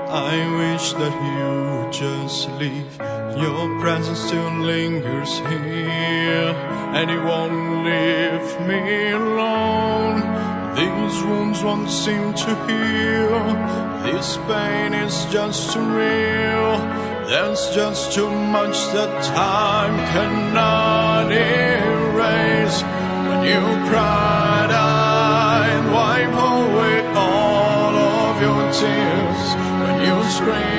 I wish that you would just leave. Your presence still lingers here, and you won't leave me alone. These wounds won't seem to heal. This pain is just too real. There's just too much that time cannot erase. When you cried, I'd wipe away all of your tears. When you screamed,